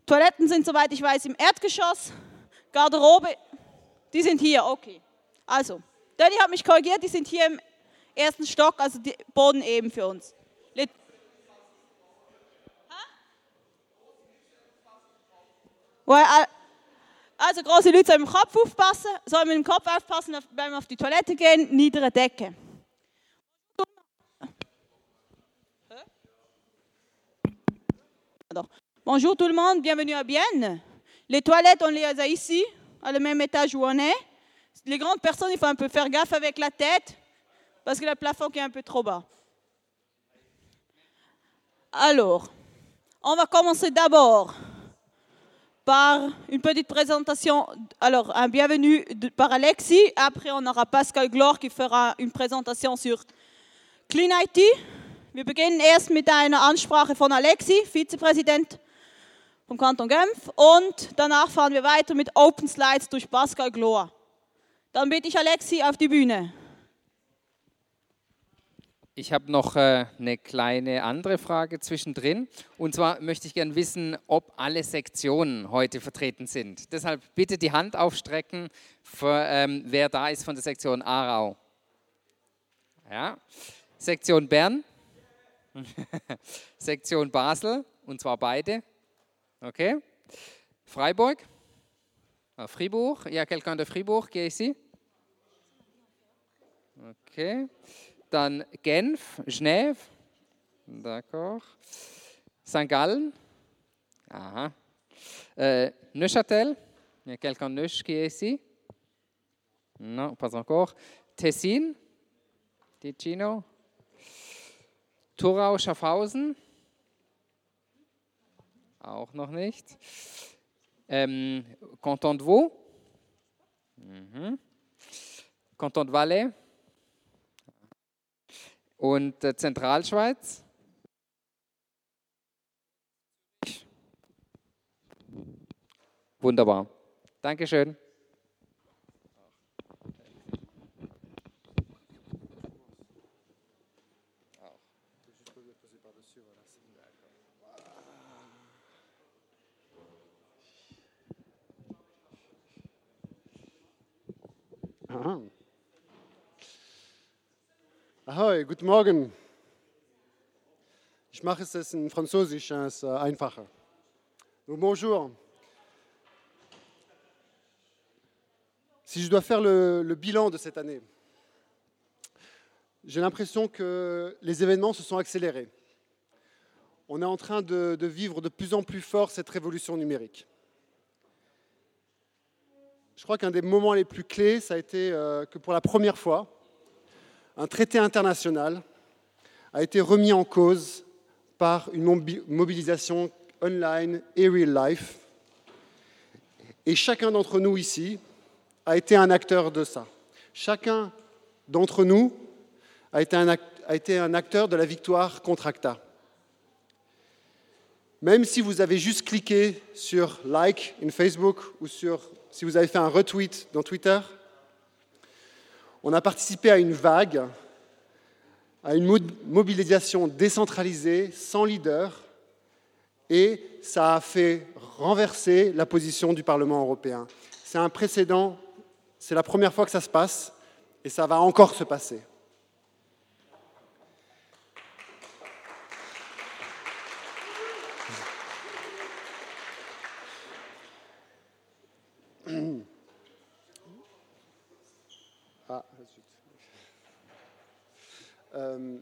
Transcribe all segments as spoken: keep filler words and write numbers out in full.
Toiletten sind, soweit ich weiß, im Erdgeschoss. Garderobe, die sind hier, okay. Also, Danny hat mich korrigiert, die sind hier im ersten Stock, also die Boden eben für uns. Lit- Well, also große Leute sollen mit dem Kopf aufpassen, sollen mit dem Kopf aufpassen, wenn wir auf die Toilette gehen, niedere Decke. Bonjour tout le monde, bienvenue à Bienne. Les toilettes, on les a ici, à le même étage où on est. Les grandes personnes, il faut un peu faire gaffe avec la tête, parce que le plafond est un peu trop bas. Alors, on va commencer d'abord par une petite présentation. Alors, un bienvenue de, par Alexis. Après, on aura Pascal Glor qui fera une présentation sur Clean I T. Wir beginnen erst mit einer Ansprache von Alexis, Vizepräsident vom Kanton Genf. Und danach fahren wir weiter mit Open Slides durch Pascal Glor. Dann bitte ich Alexis auf die Bühne. Ich habe noch äh, eine kleine andere Frage zwischendrin. Und zwar möchte ich gerne wissen, ob alle Sektionen heute vertreten sind. Deshalb bitte die Hand aufstrecken, für, ähm, wer da ist von der Sektion Aarau. Ja. Sektion Bern. Sektion Basel, und zwar beide. Okay. Freiburg. Ah, Fribourg. Il y a quelqu'un de Fribourg qui est ici? Okay. Dann Genf, Genève. D'accord. Saint Gallen. Aha. Euh, Neuchâtel. Il y a quelqu'un de Neuch qui est ici? Non, pas encore. Tessin. Ticino. Thurau, Schaffhausen. Auch noch nicht. Ähm, Canton de Vaud. Mhm. Canton de Valais. Und äh, Zentralschweiz. Wunderbar. Dankeschön. Aha. Ahoi, guten Morgen. Ich mache es jetzt in Französisch, es ist einfacher. Donc, bonjour. Si je dois faire le, le bilan de cette année, j'ai l'impression que les événements se sont accélérés. On est en train de, de vivre de plus en plus fort cette révolution numérique. Je crois qu'un des moments les plus clés, ça a été euh, que pour la première fois, un traité international a été remis en cause par une mobilisation online et real life. Et chacun d'entre nous ici a été un acteur de ça. Chacun d'entre nous a été un, act- a été un acteur de la victoire contre ACTA. Même si vous avez juste cliqué sur like in Facebook ou sur, si vous avez fait un retweet dans Twitter, on a participé à une vague, à une mobilisation décentralisée, sans leader, et ça a fait renverser la position du Parlement européen. C'est un précédent, c'est la première fois que ça se passe, et ça va encore se passer. Ah, zut. Euh,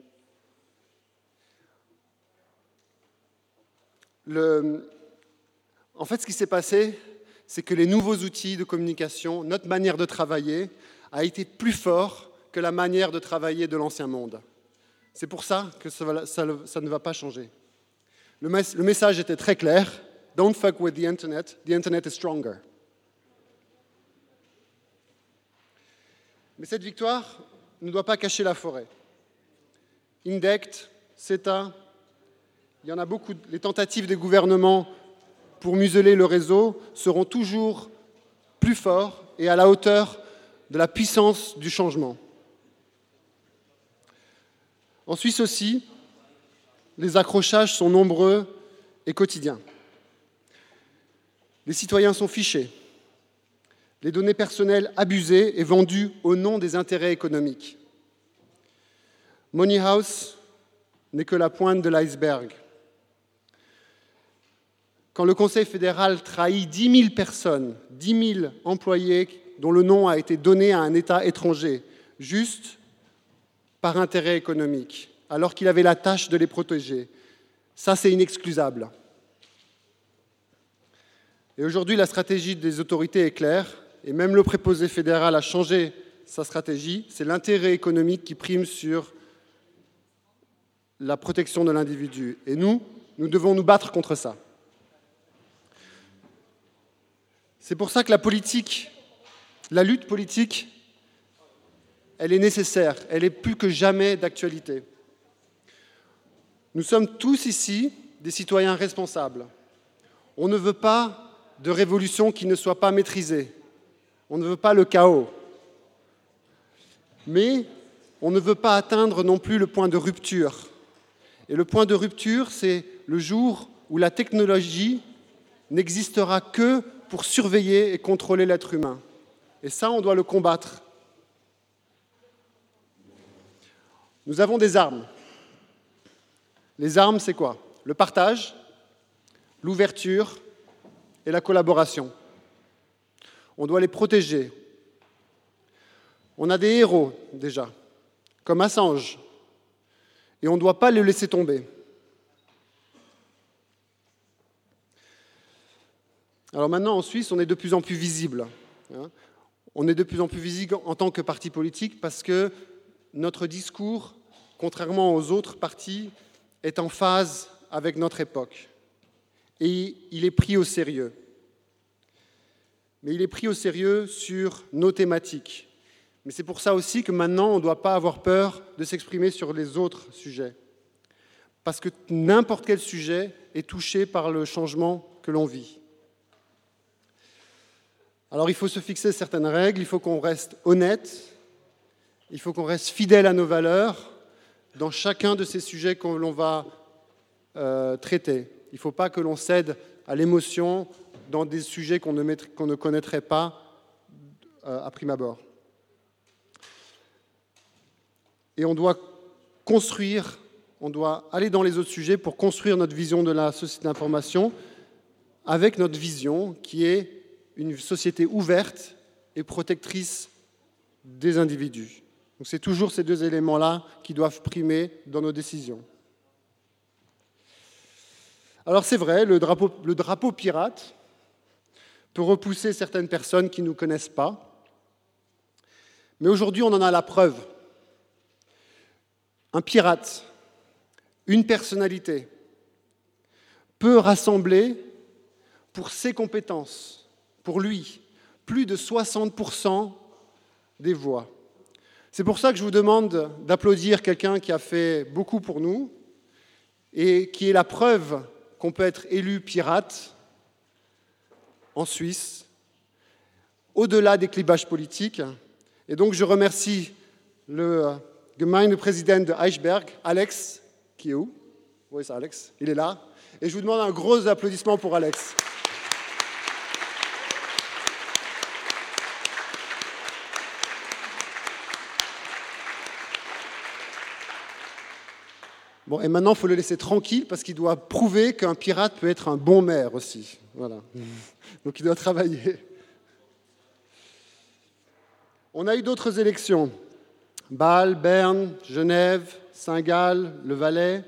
le, en fait, ce qui s'est passé, c'est que les nouveaux outils de communication, notre manière de travailler, a été plus fort que la manière de travailler de l'ancien monde. C'est pour ça que ça, ça, ça ne va pas changer. Le, mes, le message était très clair. Don't fuck with the internet. The internet is stronger. Mais cette victoire ne doit pas cacher la forêt. Indect, CETA, il y en a beaucoup. Les tentatives des gouvernements pour museler le réseau seront toujours plus forts et à la hauteur de la puissance du changement. En Suisse aussi, les accrochages sont nombreux et quotidiens. Les citoyens sont fichés, les données personnelles abusées et vendues au nom des intérêts économiques. Money House n'est que la pointe de l'iceberg. Quand le Conseil fédéral trahit dix mille personnes, dix mille employés dont le nom a été donné à un État étranger, juste par intérêt économique, alors qu'il avait la tâche de les protéger, ça c'est inexcusable. Et aujourd'hui, la stratégie des autorités est claire, et même le préposé fédéral a changé sa stratégie, c'est l'intérêt économique qui prime sur la protection de l'individu. Et nous, nous devons nous battre contre ça. C'est pour ça que la politique, la lutte politique, elle est nécessaire, elle est plus que jamais d'actualité. Nous sommes tous ici des citoyens responsables. On ne veut pas de révolution qui ne soit pas maîtrisée. On ne veut pas le chaos. Mais on ne veut pas atteindre non plus le point de rupture. Et le point de rupture, c'est le jour où la technologie n'existera que pour surveiller et contrôler l'être humain. Et ça, on doit le combattre. Nous avons des armes. Les armes, c'est quoi? Le partage, l'ouverture et la collaboration. On doit les protéger. On a des héros, déjà, comme Assange, et on ne doit pas les laisser tomber. Alors maintenant, en Suisse, on est de plus en plus visible. Hein. On est de plus en plus visible en tant que parti politique parce que notre discours, contrairement aux autres partis, est en phase avec notre époque. Et il est pris au sérieux. Mais il est pris au sérieux sur nos thématiques. Mais c'est pour ça aussi que maintenant, on ne doit pas avoir peur de s'exprimer sur les autres sujets. Parce que n'importe quel sujet est touché par le changement que l'on vit. Alors il faut se fixer certaines règles, il faut qu'on reste honnête, il faut qu'on reste fidèle à nos valeurs dans chacun de ces sujets que l'on va euh, traiter. Il ne faut pas que l'on cède à l'émotion dans des sujets qu'on ne, mettre, qu'on ne connaîtrait pas euh, à prime abord. Et on doit construire, on doit aller dans les autres sujets pour construire notre vision de la société d'information avec notre vision qui est une société ouverte et protectrice des individus. Donc c'est toujours ces deux éléments-là qui doivent primer dans nos décisions. Alors c'est vrai, le drapeau, le drapeau pirate peut repousser certaines personnes qui ne nous connaissent pas, mais aujourd'hui on en a la preuve. Un pirate, une personnalité, peut rassembler pour ses compétences, pour lui, plus de soixante pour cent des voix. C'est pour ça que je vous demande d'applaudir quelqu'un qui a fait beaucoup pour nous et qui est la preuve qu'on peut être élu pirate en Suisse, au-delà des clivages politiques. Et donc je remercie le Gemeindepräsident de Eichberg, Alex, qui est où? Oui, c'est Alex, il est là. Et je vous demande un gros applaudissement pour Alex. Bon, et maintenant, il faut le laisser tranquille parce qu'il doit prouver qu'un pirate peut être un bon maire aussi. Voilà. Donc, il doit travailler. On a eu d'autres élections. Bâle, Berne, Genève, Saint-Gall, Le Valais.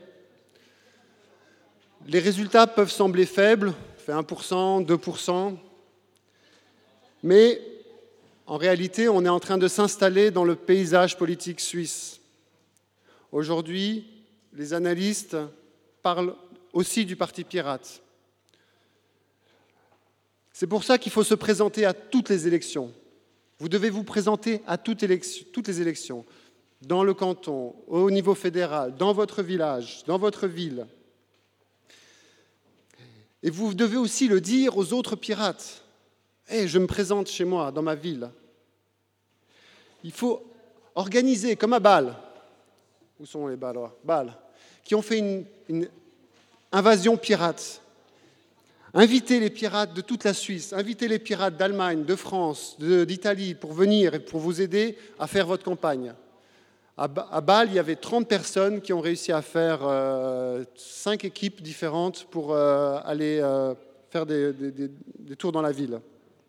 Les résultats peuvent sembler faibles, fait un pour cent, deux pour cent. Mais en réalité, on est en train de s'installer dans le paysage politique suisse. Aujourd'hui, les analystes parlent aussi du Parti pirate. C'est pour ça qu'il faut se présenter à toutes les élections. Vous devez vous présenter à toutes les élections, dans le canton, au niveau fédéral, dans votre village, dans votre ville. Et vous devez aussi le dire aux autres pirates. Hey, je me présente chez moi, dans ma ville. Il faut organiser, comme à Bâle. Où sont les Bâlois? Bâle. Qui ont fait une, une invasion pirate. Invitez les pirates de toute la Suisse, invitez les pirates d'Allemagne, de France, de- d'Italie pour venir et pour vous aider à faire votre campagne. À, Ba- à Bâle, il y avait trente personnes qui ont réussi à faire euh, cinq équipes différentes pour euh, aller euh, faire des, des- des- des tours dans la ville.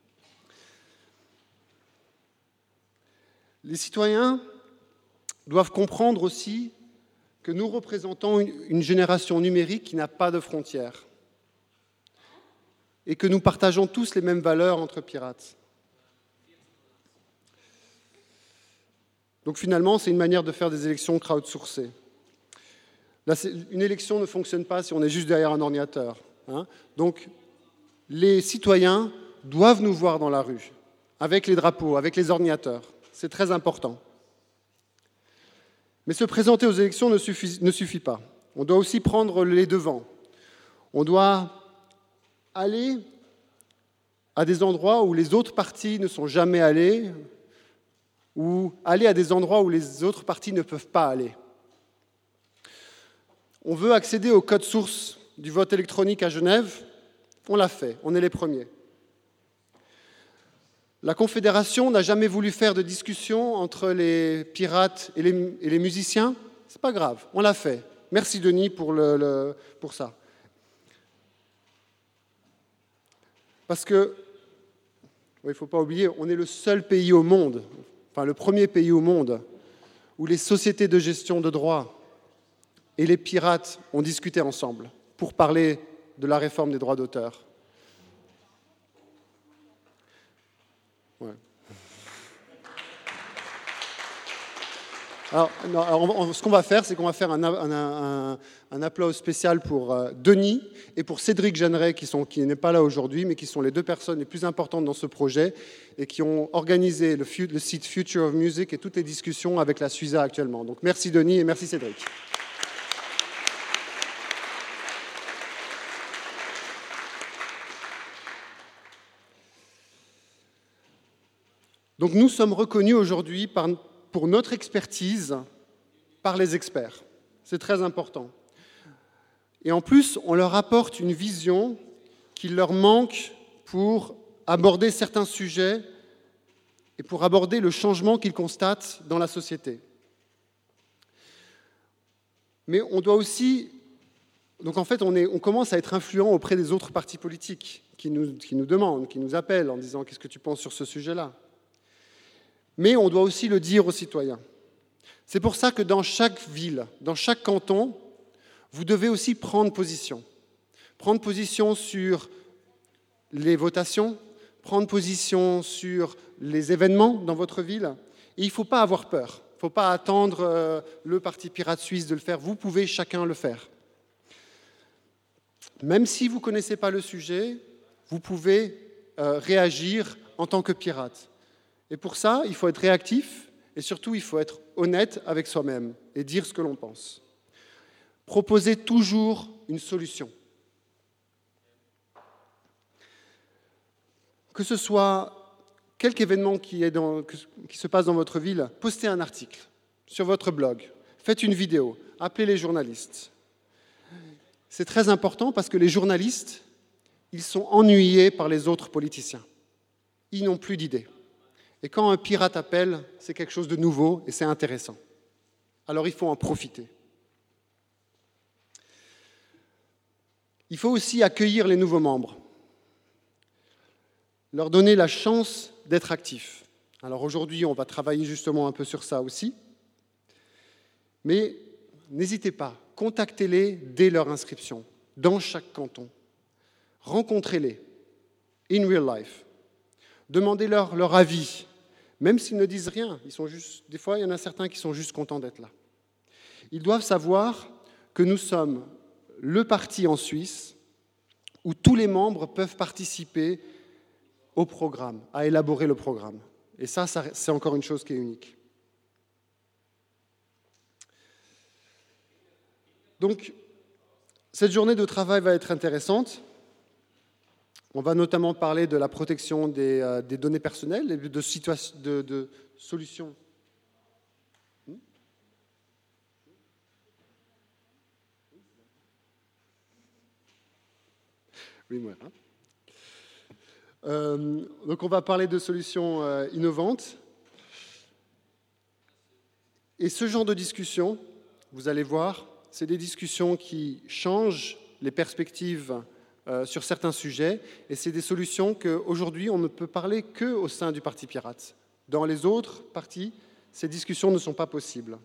Les citoyens doivent comprendre aussi que nous représentons une, une génération numérique qui n'a pas de frontières et que nous partageons tous les mêmes valeurs entre pirates. Donc finalement, c'est une manière de faire des élections crowdsourcées. Là, c'est- une élection ne fonctionne pas si on est juste derrière un ordinateur, hein. Donc les citoyens doivent nous voir dans la rue, avec les drapeaux, avec les ordinateurs. C'est très important. Mais se présenter aux élections ne suffit, ne suffit pas. On doit aussi prendre les devants. On doit aller à des endroits où les autres partis ne sont jamais allés, ou aller à des endroits où les autres partis ne peuvent pas aller. On veut accéder au code source du vote électronique à Genève, on l'a fait, on est les premiers. La Confédération n'a jamais voulu faire de discussion entre les pirates et les, et les musiciens, c'est pas grave, on l'a fait. Merci Denis pour, le, le, pour ça. Parce que, il ne faut pas oublier, on est le seul pays au monde, enfin le premier pays au monde, où les sociétés de gestion de droits et les pirates ont discuté ensemble pour parler de la réforme des droits d'auteur. Ouais. Alors, non, alors on, on, ce qu'on va faire, c'est qu'on va faire un, un, un, un applause spécial pour euh, Denis et pour Cédric Jeanneret, qui, sont, qui n'est pas là aujourd'hui, mais qui sont les deux personnes les plus importantes dans ce projet et qui ont organisé le, le site Future of Music et toutes les discussions avec la Suiza actuellement. Donc merci Denis et merci Cédric. Donc nous sommes reconnus aujourd'hui par, pour notre expertise par les experts. C'est très important. Et en plus, on leur apporte une vision qui leur manque pour aborder certains sujets et pour aborder le changement qu'ils constatent dans la société. Mais on doit aussi... Donc en fait, on, est, on commence à être influent auprès des autres partis politiques qui nous, qui nous demandent, qui nous appellent en disant « Qu'est-ce que tu penses sur ce sujet-là » Mais on doit aussi le dire aux citoyens. C'est pour ça que dans chaque ville, dans chaque canton, vous devez aussi prendre position. Prendre position sur les votations, prendre position sur les événements dans votre ville. Et il ne faut pas avoir peur. Il ne faut pas attendre euh, le Parti pirate suisse de le faire. Vous pouvez chacun le faire. Même si vous ne connaissez pas le sujet, vous pouvez euh, réagir en tant que pirate. Et pour ça, il faut être réactif et surtout, il faut être honnête avec soi-même et dire ce que l'on pense. Proposez toujours une solution. Que ce soit quelque événement qui, est dans, qui se passe dans votre ville, postez un article sur votre blog, faites une vidéo, appelez les journalistes. C'est très important parce que les journalistes, ils sont ennuyés par les autres politiciens. Ils n'ont plus d'idées. Et quand un pirate appelle, c'est quelque chose de nouveau et c'est intéressant. Alors il faut en profiter. Il faut aussi accueillir les nouveaux membres, leur donner la chance d'être actifs. Alors aujourd'hui, on va travailler justement un peu sur ça aussi. Mais n'hésitez pas, contactez-les dès leur inscription, dans chaque canton. Rencontrez-les, in real life. Demandez-leur leur avis, même s'ils ne disent rien. Ils sont juste, des fois, il y en a certains qui sont juste contents d'être là. Ils doivent savoir que nous sommes le parti en Suisse où tous les membres peuvent participer au programme, à élaborer le programme. Et ça, ça c'est encore une chose qui est unique. Donc, cette journée de travail va être intéressante. On va notamment parler de la protection des, euh, des données personnelles et de, de, de solutions. Oui, moi. Hein. Euh, donc on va parler de solutions euh, innovantes. Et ce genre de discussion, vous allez voir, c'est des discussions qui changent les perspectives euh, sur certains sujets, et c'est des solutions qu'aujourd'hui on ne peut parler qu'au sein du Parti Pirate. Dans les autres partis, ces discussions ne sont pas possibles.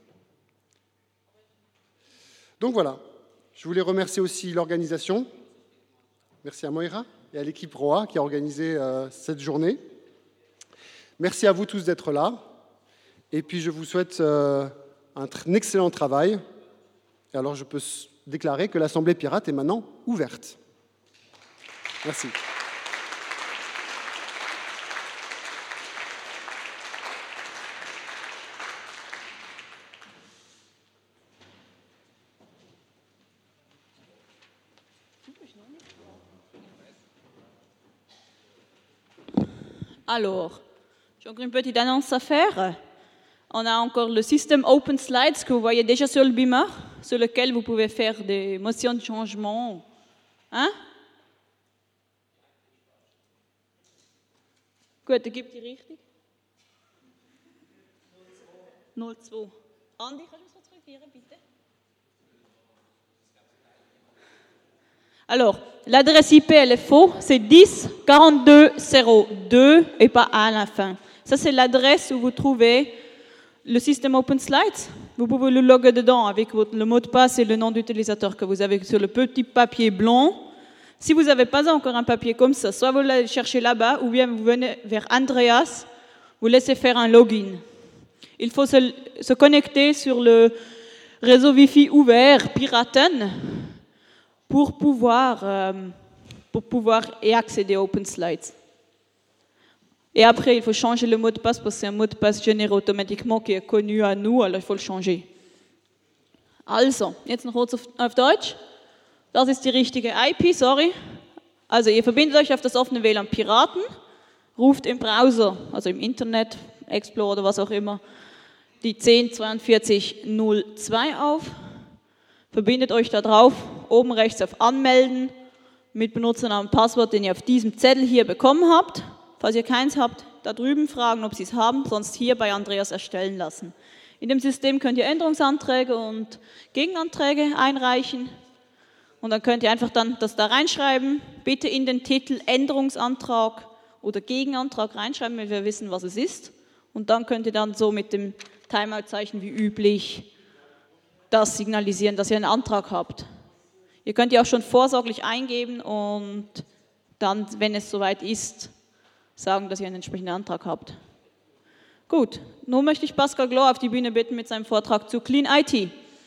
Donc voilà, je voulais remercier aussi l'organisation. Merci à Moira et à l'équipe R O A qui a organisé euh, cette journée. Merci à vous tous d'être là. Et puis je vous souhaite euh, un, un excellent travail. Et alors je peux déclarer que l'Assemblée Pirate est maintenant ouverte. Merci. Alors, j'ai encore une petite annonce à faire. On a encore le système Open Slides que vous voyez déjà sur le beamer, sur lequel vous pouvez faire des motions de changement. Hein? Gut, dann gibt die richtig. null zwei. Andi, kannst du es mal zurückgeben, bitte? Alors, l'adresse I P, elle est faux, c'est dix quarante-deux zéro deux et pas A à la fin. Ça, c'est l'adresse où vous trouvez le système Open Slides. Vous pouvez le loguer dedans avec votre, le mot de passe et le nom d'utilisateur que vous avez sur le petit papier blanc. Si vous n'avez pas encore un papier comme ça, soit vous le cherchez là-bas ou bien vous venez vers Andreas, vous laissez faire un login. Il faut se, se connecter sur le réseau Wi-Fi ouvert Piraten pour pouvoir, euh, pour pouvoir y accéder aux Open Slides. Et après, il faut changer le mot de passe parce que c'est un mot de passe généré automatiquement qui est connu à nous, alors il faut le changer. Also, jetzt noch kurz auf, auf Deutsch. Das ist die richtige I P, sorry. Also ihr verbindet euch auf das offene W L A N Piraten, ruft im Browser, also im Internet Explorer oder was auch immer, die zehn zweiundvierzig null zwei auf, verbindet euch da drauf, oben rechts auf Anmelden mit Benutzernamen und Passwort, den ihr auf diesem Zettel hier bekommen habt. Falls ihr keins habt, da drüben fragen, ob sie es haben, sonst hier bei Andreas erstellen lassen. In dem System könnt ihr Änderungsanträge und Gegenanträge einreichen und dann könnt ihr einfach dann das da reinschreiben, bitte in den Titel Änderungsantrag oder Gegenantrag reinschreiben, wenn wir wissen, was es ist, und dann könnt ihr dann so mit dem Timeout-Zeichen wie üblich das signalisieren, dass ihr einen Antrag habt. Ihr könnt ja auch schon vorsorglich eingeben und dann, wenn es soweit ist, sagen, dass ihr einen entsprechenden Antrag habt. Gut, nun möchte ich Pascal Glor auf die Bühne bitten mit seinem Vortrag zu Clean I T.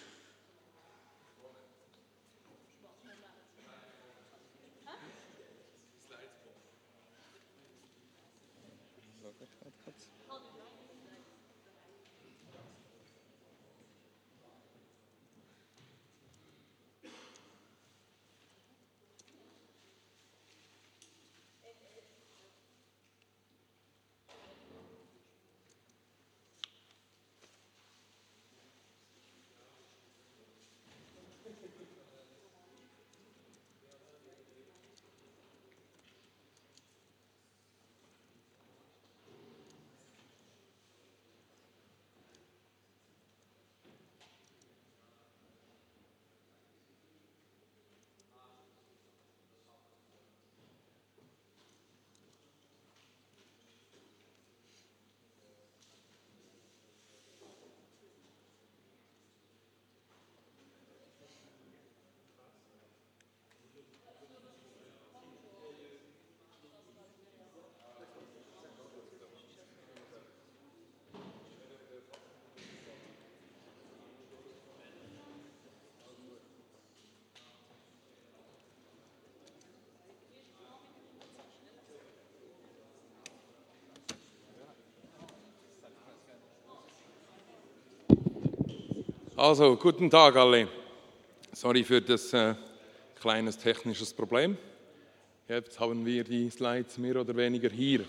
Also, guten Tag alle. Sorry für das äh, kleines technisches Problem. Jetzt haben wir die Slides mehr oder weniger hier.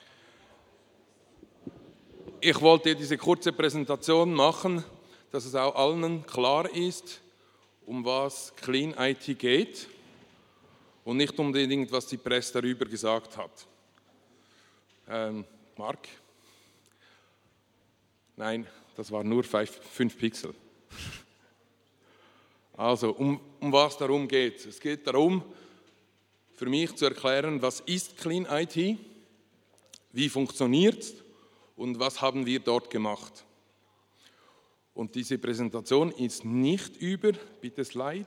Ich wollte diese kurze Präsentation machen, dass es auch allen klar ist, um was Clean I T geht und nicht unbedingt, was die Presse darüber gesagt hat. Ähm, Mark? Nein, das waren nur fünf Pixel. Also, um, um was darum geht. Es geht darum, für mich zu erklären, was ist Clean I T, wie funktioniert es und was haben wir dort gemacht. Und diese Präsentation ist nicht über, bitte Slide,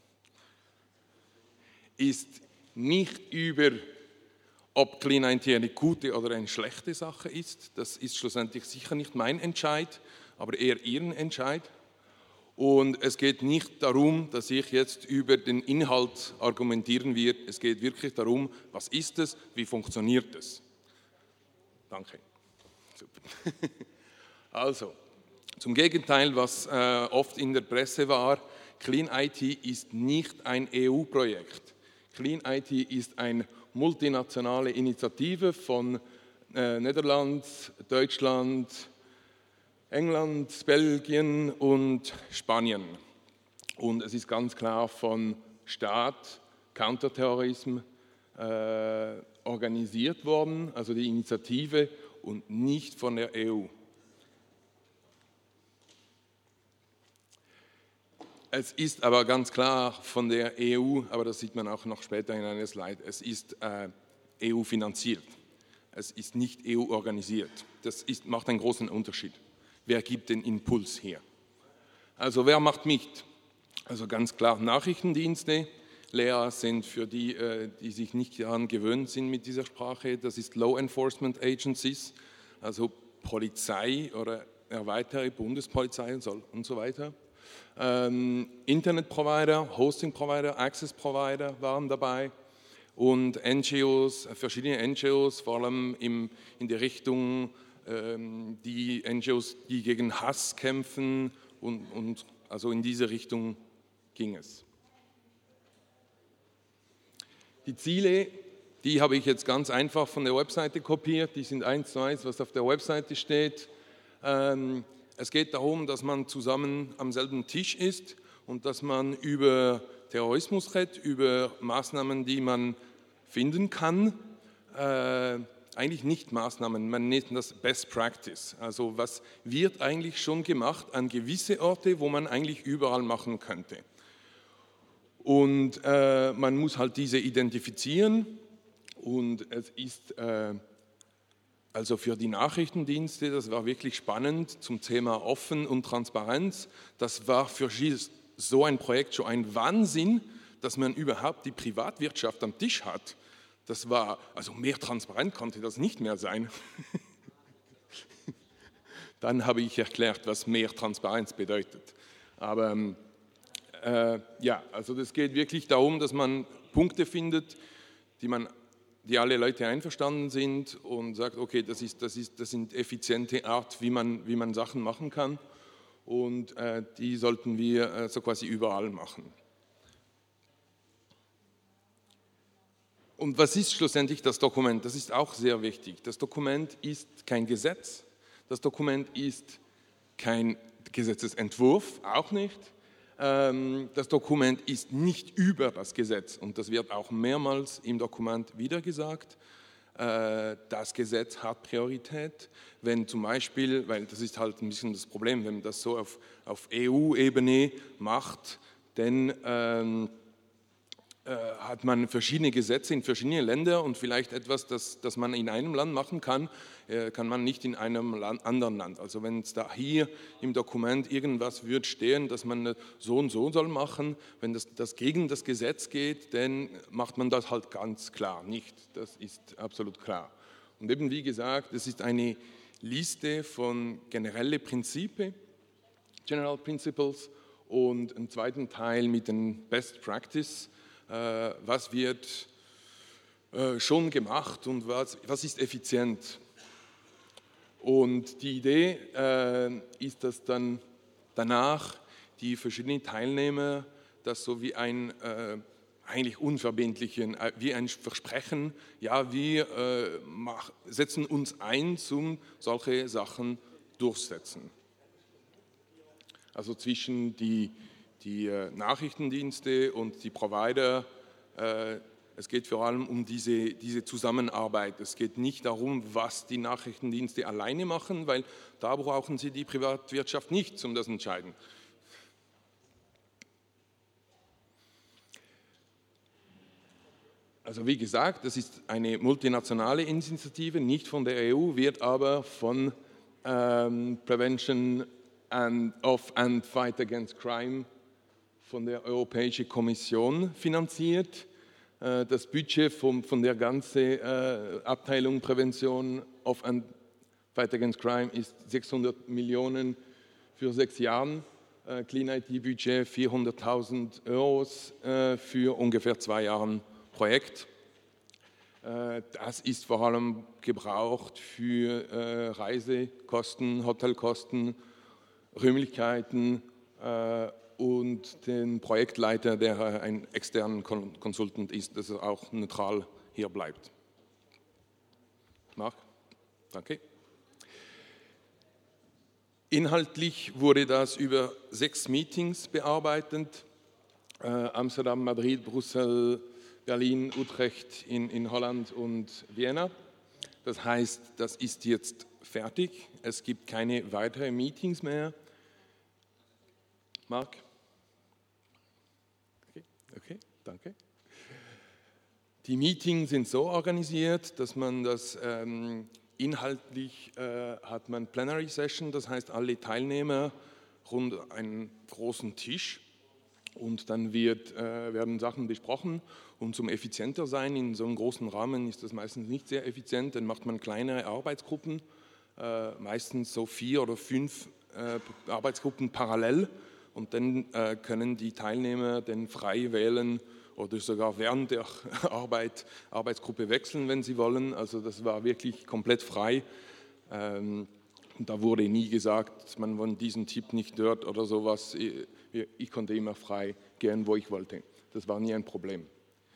ist nicht über, ob Clean I T eine gute oder eine schlechte Sache ist. Das ist schlussendlich sicher nicht mein Entscheid, aber eher Ihren Entscheid. Und es geht nicht darum, dass ich jetzt über den Inhalt argumentieren werde. Es geht wirklich darum, was ist es, wie funktioniert es. Danke. Super. Also, zum Gegenteil, was äh, oft in der Presse war, Clean I T ist nicht ein E U-Projekt. Clean I T ist eine multinationale Initiative von äh, Niederland, Deutschland, England, Belgien und Spanien. Und es ist ganz klar von Staat, Counterterrorism äh, organisiert worden, also die Initiative, und nicht von der E U. Es ist aber ganz klar von der E U, aber das sieht man auch noch später in einer Slide, es ist äh, E U finanziert. Es ist nicht E U organisiert. Das ist, macht einen großen Unterschied. Wer gibt den Impuls her? Also wer macht mit? Also ganz klar Nachrichtendienste. Lehrer sind für die, die sich nicht daran gewöhnt sind mit dieser Sprache. Das ist Law Enforcement Agencies, also Polizei oder erweiterte Bundespolizei und so weiter. Ähm, Internetprovider, Hosting-Provider, Access-Provider waren dabei und N G Os, verschiedene N G Os, vor allem im, in die Richtung die N G Os, die gegen Hass kämpfen und, und also in diese Richtung ging es. Die Ziele, die habe ich jetzt ganz einfach von der Webseite kopiert, die sind eins zu eins, was auf der Webseite steht. Ähm, es geht darum, dass man zusammen am selben Tisch ist und dass man über Terrorismus redet, über Maßnahmen, die man finden kann, äh, eigentlich nicht Maßnahmen, man nennt das Best Practice. Also was wird eigentlich schon gemacht an gewisse Orte, wo man eigentlich überall machen könnte. Und äh, man muss halt diese identifizieren und es ist äh, also für die Nachrichtendienste, das war wirklich spannend zum Thema Offen und Transparenz. Das war für so ein Projekt schon ein Wahnsinn, dass man überhaupt die Privatwirtschaft am Tisch hat. Das war, also mehr transparent konnte das nicht mehr sein. Dann habe ich erklärt, was mehr Transparenz bedeutet. Aber äh, ja, also das geht wirklich darum, dass man Punkte findet, die, man, die alle Leute einverstanden sind und sagt, okay, das, ist, das, ist, das sind effiziente Art, wie man, wie man Sachen machen kann und äh, die sollten wir äh, so quasi überall machen. Und was ist schlussendlich das Dokument? Das ist auch sehr wichtig. Das Dokument ist kein Gesetz, das Dokument ist kein Gesetzesentwurf, auch nicht. Das Dokument ist nicht über das Gesetz und das wird auch mehrmals im Dokument wieder gesagt. Das Gesetz hat Priorität. Wenn zum Beispiel, weil das ist halt ein bisschen das Problem, wenn man das so auf, auf E U-Ebene macht, dann ähm, hat man verschiedene Gesetze in verschiedenen Ländern und vielleicht etwas, das, das man in einem Land machen kann, kann man nicht in einem Land, anderen Land. Also wenn es da hier im Dokument irgendwas wird stehen, dass man so und so soll machen, wenn das, das gegen das Gesetz geht, dann macht man das halt ganz klar nicht. Das ist absolut klar. Und eben wie gesagt, es ist eine Liste von generellen Prinzipien, General Principles, und einen zweiten Teil mit den Best Practice. Was wird schon gemacht und was, was ist effizient. Und die Idee ist, dass dann danach die verschiedenen Teilnehmer das so wie ein eigentlich unverbindlichen, wie ein Versprechen, ja, wir setzen uns ein, um solche Sachen durchsetzen. Also zwischen die Die Nachrichtendienste und die Provider, Es geht vor allem um diese, diese Zusammenarbeit. Es geht nicht darum, was die Nachrichtendienste alleine machen, weil da brauchen sie die Privatwirtschaft nicht, um das zu entscheiden. Also wie gesagt, das ist eine multinationale Initiative, nicht von der E U, wird aber von ähm, Prevention and of and Fight Against Crime von der Europäischen Kommission finanziert. Äh, das Budget vom, von der ganzen äh, Abteilung Prävention of and Fight Against Crime ist sechshundert Millionen für sechs Jahre. Äh, Clean I T-Budget vierhunderttausend Euro äh, für ungefähr zwei Jahre Projekt. Das ist vor allem gebraucht für Reisekosten, Hotelkosten, Räumlichkeiten und den Projektleiter, der ein externer Konsultant ist, dass er auch neutral hier bleibt. Marc? Danke. Inhaltlich wurde das über sechs Meetings bearbeitet. Amsterdam, Madrid, Brüssel, Berlin, Utrecht in, in Holland und Vienna. Das heißt, das ist jetzt fertig. Es gibt keine weiteren Meetings mehr. Marc? Okay, okay, danke. Die Meetings sind so organisiert, dass man das ähm, inhaltlich äh, hat man Plenary Session, das heißt alle Teilnehmer rund einen großen Tisch. Und dann wird, äh, werden Sachen besprochen und zum effizienter sein in so einem großen Rahmen ist das meistens nicht sehr effizient, dann macht man kleinere Arbeitsgruppen, äh, meistens so vier oder fünf äh, Arbeitsgruppen parallel und dann äh, können die Teilnehmer dann frei wählen oder sogar während der Arbeit Arbeitsgruppe wechseln, wenn sie wollen, also das war wirklich komplett frei. Ähm, Und da wurde nie gesagt, man von diesem Typ nicht hört oder sowas. Ich, ich konnte immer frei gehen, wo ich wollte. Das war nie ein Problem.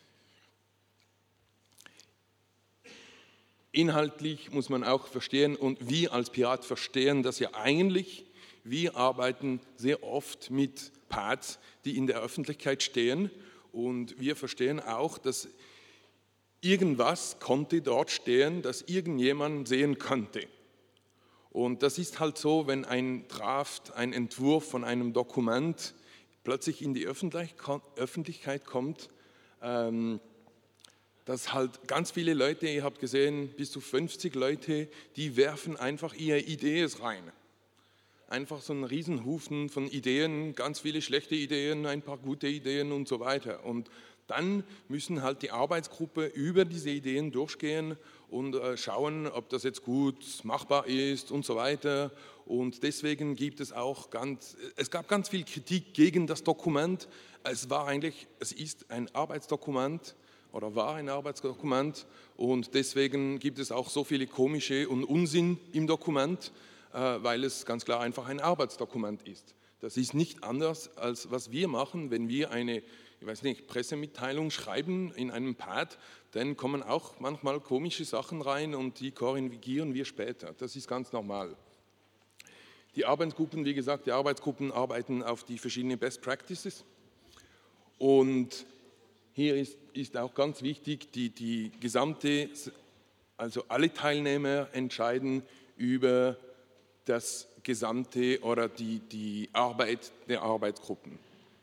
Inhaltlich muss man auch verstehen und wir als Pirat verstehen, dass ja eigentlich wir arbeiten sehr oft mit Pads, die in der Öffentlichkeit stehen und wir verstehen auch, dass irgendwas konnte dort stehen, das irgendjemand sehen könnte. Und das ist halt so, wenn ein Draft, ein Entwurf von einem Dokument plötzlich in die Öffentlichkeit kommt, ähm, dass halt ganz viele Leute, ihr habt gesehen, bis zu fünfzig Leute, die werfen einfach ihre Ideen rein. Einfach so einen Riesenhaufen von Ideen, ganz viele schlechte Ideen, ein paar gute Ideen und so weiter. Und dann müssen halt die Arbeitsgruppe über diese Ideen durchgehen und äh, schauen, ob das jetzt gut machbar ist und so weiter. Und deswegen gibt es auch ganz, es gab ganz viel Kritik gegen das Dokument. Es war eigentlich, es ist ein Arbeitsdokument oder war ein Arbeitsdokument und deswegen gibt es auch so viele komische und Unsinn im Dokument, äh, weil es ganz klar einfach ein Arbeitsdokument ist. Das ist nicht anders, als was wir machen, wenn wir eine ich weiß nicht, Pressemitteilung schreiben in einem Pad, dann kommen auch manchmal komische Sachen rein und die korrigieren wir später. Das ist ganz normal. Die Arbeitsgruppen, wie gesagt, die Arbeitsgruppen arbeiten auf die verschiedenen Best Practices und hier ist, ist auch ganz wichtig, die, die gesamte, also alle Teilnehmer entscheiden über das gesamte oder die, die Arbeit der Arbeitsgruppen.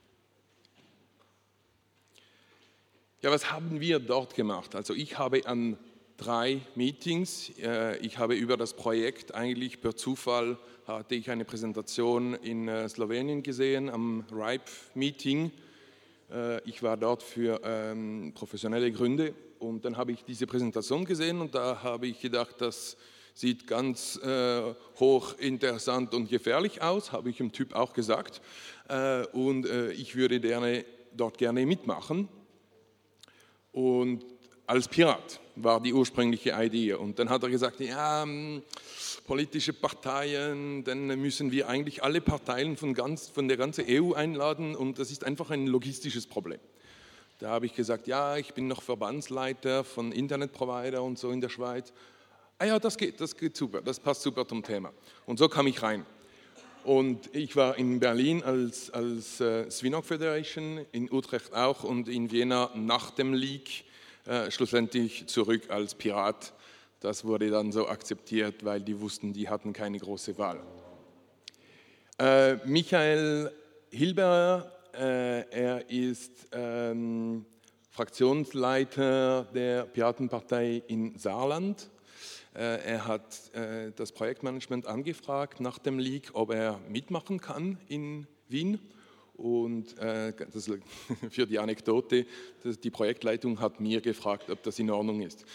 Ja, was haben wir dort gemacht? Also ich habe an drei Meetings, äh, ich habe über das Projekt eigentlich per Zufall, hatte ich eine Präsentation in äh, Slowenien gesehen am RIPE-Meeting. Äh, ich war dort für ähm, professionelle Gründe und dann habe ich diese Präsentation gesehen und da habe ich gedacht, das sieht ganz äh, hoch interessant und gefährlich aus, habe ich dem Typ auch gesagt äh, und äh, ich würde gerne, dort gerne mitmachen. Und als Pirat war die ursprüngliche Idee. Und dann hat er gesagt, ja, politische Parteien, dann müssen wir eigentlich alle Parteien von, ganz, von der ganzen E U einladen und das ist einfach ein logistisches Problem. Da habe ich gesagt, ja, ich bin noch Verbandsleiter von Internetprovider und so in der Schweiz. Ah ja, das geht, das geht super, das passt super zum Thema. Und so kam ich rein. Und ich war in Berlin als, als äh, Swinnock Federation, in Utrecht auch und in Vienna nach dem Leak äh, schlussendlich zurück als Pirat. Das wurde dann so akzeptiert, weil die wussten, die hatten keine große Wahl. Äh, Michael Hilberer, äh, er ist ähm, Fraktionsleiter der Piratenpartei in Saarland. Äh, er hat äh, das Projektmanagement angefragt nach dem Leak, ob er mitmachen kann in Wien. Und äh, das, für die Anekdote, das, die Projektleitung hat mir gefragt, ob das in Ordnung ist.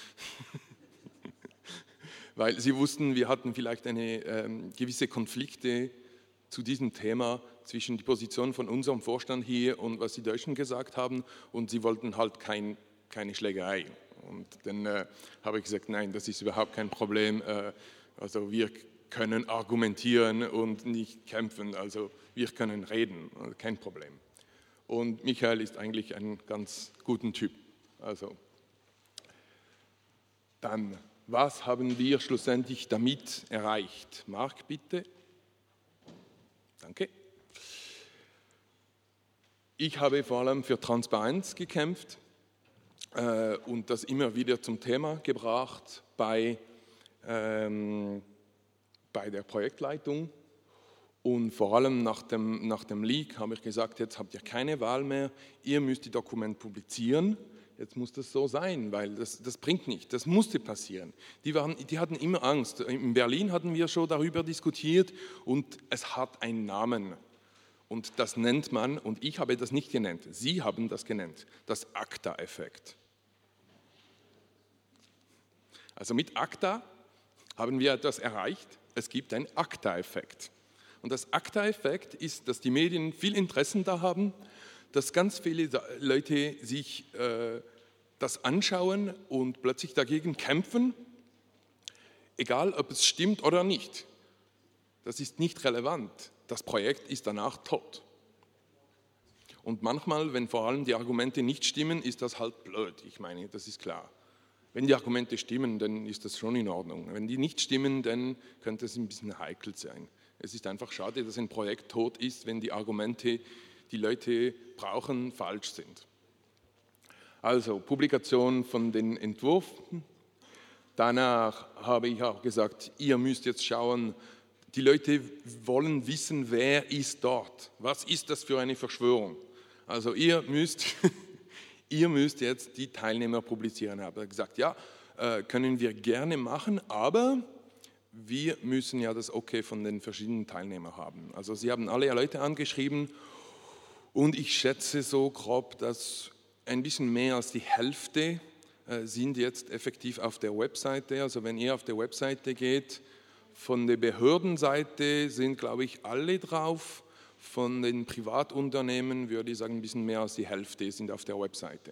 Weil sie wussten, wir hatten vielleicht eine ähm, gewisse Konflikte zu diesem Thema zwischen die Position von unserem Vorstand hier und was die Deutschen gesagt haben, und sie wollten halt kein, keine Schlägerei. Und dann äh, habe ich gesagt, nein, das ist überhaupt kein Problem. Äh, also wir können argumentieren und nicht kämpfen, also wir können reden, kein Problem. Und Michael ist eigentlich ein ganz guter Typ. Also dann, was haben wir schlussendlich damit erreicht? Marc, bitte. Danke. Ich habe vor allem für Transparenz gekämpft äh, und das immer wieder zum Thema gebracht bei, ähm, bei der Projektleitung. Und vor allem nach dem, nach dem Leak habe ich gesagt, jetzt habt ihr keine Wahl mehr, ihr müsst die Dokumente publizieren. Jetzt muss das so sein, weil das, das bringt nicht, das musste passieren. Die, waren, die hatten immer Angst. In Berlin hatten wir schon darüber diskutiert und es hat einen Namen. Und das nennt man, und ich habe das nicht genannt, Sie haben das genannt, das ACTA-Effekt. Also mit ACTA haben wir etwas erreicht, es gibt einen ACTA-Effekt. Und das ACTA-Effekt ist, dass die Medien viel Interesse da haben, dass ganz viele Leute sich äh, das anschauen und plötzlich dagegen kämpfen, egal ob es stimmt oder nicht. Das ist nicht relevant. Das Projekt ist danach tot. Und manchmal, wenn vor allem die Argumente nicht stimmen, ist das halt blöd. Ich meine, das ist klar. Wenn die Argumente stimmen, dann ist das schon in Ordnung. Wenn die nicht stimmen, dann könnte es ein bisschen heikel sein. Es ist einfach schade, dass ein Projekt tot ist, wenn die Argumente, die Leute brauchen, falsch sind. Also Publikation von den Entwürfen. Danach habe ich auch gesagt, ihr müsst jetzt schauen, die Leute wollen wissen, wer ist dort. Was ist das für eine Verschwörung? Also ihr müsst, ihr müsst jetzt die Teilnehmer publizieren. Ich habe gesagt, ja, können wir gerne machen, aber wir müssen ja das Okay von den verschiedenen Teilnehmern haben. Also sie haben alle Leute angeschrieben und ich schätze so grob, dass ein bisschen mehr als die Hälfte äh, sind jetzt effektiv auf der Webseite. Also wenn ihr auf der Webseite geht, von der Behördenseite sind, glaube ich, alle drauf. Von den Privatunternehmen würde ich sagen, ein bisschen mehr als die Hälfte sind auf der Webseite.